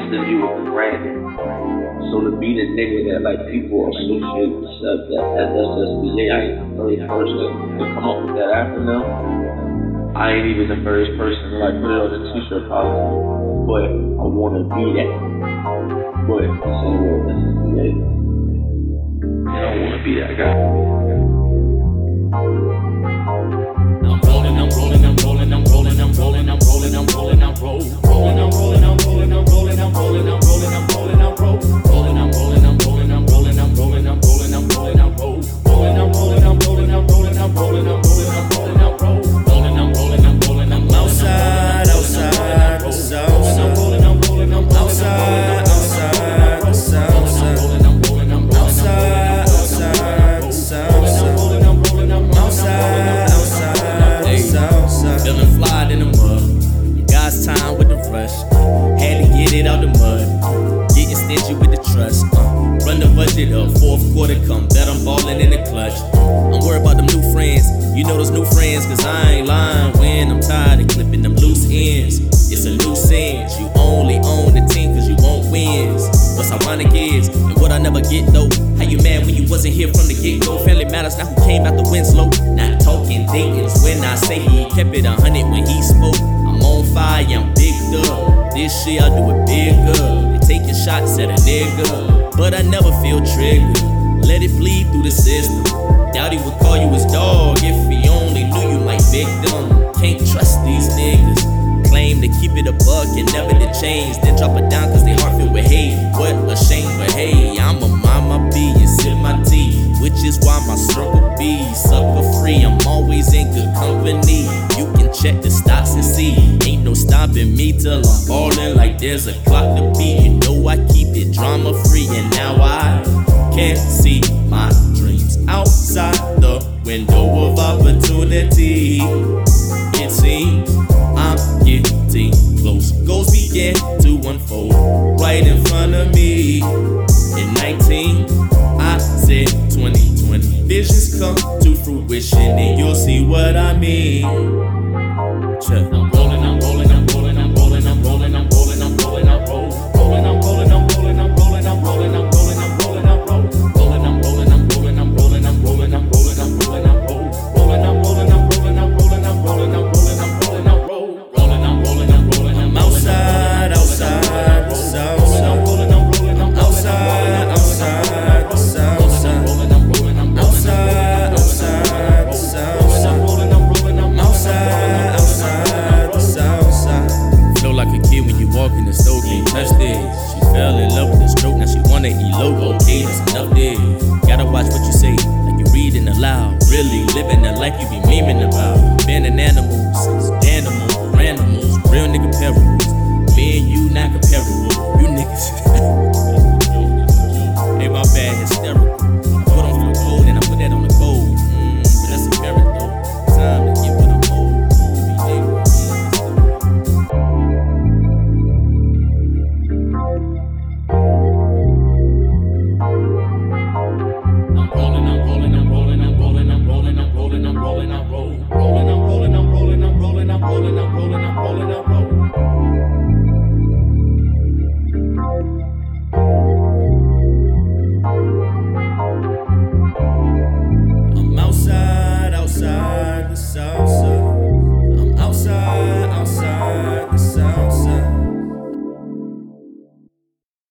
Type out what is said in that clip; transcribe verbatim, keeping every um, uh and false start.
gangster view with the branding. So to be the nigga that like people associate with stuff that, that that's just me. I ain't the first person to come up with that acronym. I ain't even the first person to like put it on the t-shirt probably. But I wanna be that. But the same way that's just me. I don't wanna be that guy. I'm rolling, I'm rolling, I'm rolling, I'm rolling, I'm rolling, I'm rolling, I'm rolling, I'm rolling, rolling, I'm rolling, I'm rolling, I'm rolling, I'm rolling, I'm rolling, I'm rolling, I'm rolling, rolling, I'm rolling, I'm rolling, I'm rolling, I'm rolling, I'm rolling, I'm rolling, I'm rolling, rolling, I'm rolling, I'm rolling, I'm rolling, I'm rolling, I'm rolling, I'm rolling, I'm rolling, I'm rolling, I'm rolling, I'm outside, outside, the south side. I'm rolling, I'm rolling, I'm outside, outside, the south side. I'm rolling, I'm rolling, I'm outside, outside, the south side. I'm rolling, I'm rolling, I'm outside, outside, the south side. Feeling fly in the mud. God's time with the rush. Had to get it out the mud. Getting stingy with the trust. Uh, run the budget up. Fourth quarter come. Bet I'm ballin' in the clutch. I'm worried about them new friends. You know those new friends, cause I ain't lying when I'm tired of clipping them loose ends. It's a loose end. You only own the team cause you want wins. What's ironic is, and what I never get though, how you mad when you wasn't here from the get-go? Family matters, now who came out the Winslow? Not talking dating's when I say he kept it a hundred when he spoke. I'm on fire, I'm big up. This shit I do it bigger. They taking shots at a nigga, but I never feel triggered. Let it bleed through the system. Doubt he would call you his dog if he only knew you might victim. Can't trust these niggas. Claim to keep it a buck and never to change, then drop it down cause they heart filled with hate. What a shame, but hey, I'ma mind my B and sip my tea, which is why my circle be sucker free. I'm always in good company. You can check the stocks and see, ain't no stopping me till I'm ballin' like there's a clock to beat. You know I keep it drama free, and now I can't see my dreams outside the window of opportunity. It seems I'm getting close. Goals begin to unfold right in front of me. In nineteen, I said twenty twenty. Visions come to fruition, and you'll see what I mean. Check. I'm rolling, I'm rolling, I'm rolling, I'm rolling, I'm rolling, I'm rolling, I'm rolling, I'm rolling, rolling, I'm rolling, I'm rolling, I'm rolling, I'm rolling, I'm rolling, I'm rolling, I'm rolling, rolling, I'm rolling, I'm rolling, I'm rolling, I'm rolling, I'm rolling, I'm rolling, I'm rolling, rolling, I'm rolling, I'm rolling, I'm rolling, I'm rolling, I'm rolling, I'm rolling, I'm rolling, rolling, I'm rolling, I'm rolling, I'm outside, outside, the south side. I'm rolling, I'm rolling, I'm outside, outside, the south side. I'm rolling, I'm rolling, I'm outside, outside, the south side. I'm rolling, I'm rolling, I'm outside, outside, the south side. Flow like a kid when you walk in the store, can't touch this. She fell in love with the stroke, now she wanna elope. Okay, that's enough there. Gotta watch what you say, like you reading aloud. Really living the life you be memeing about. Banning animals, animals, randomals, real nigga parables. Me and you not comparable. You niggas. Ain't my bad, hysterical.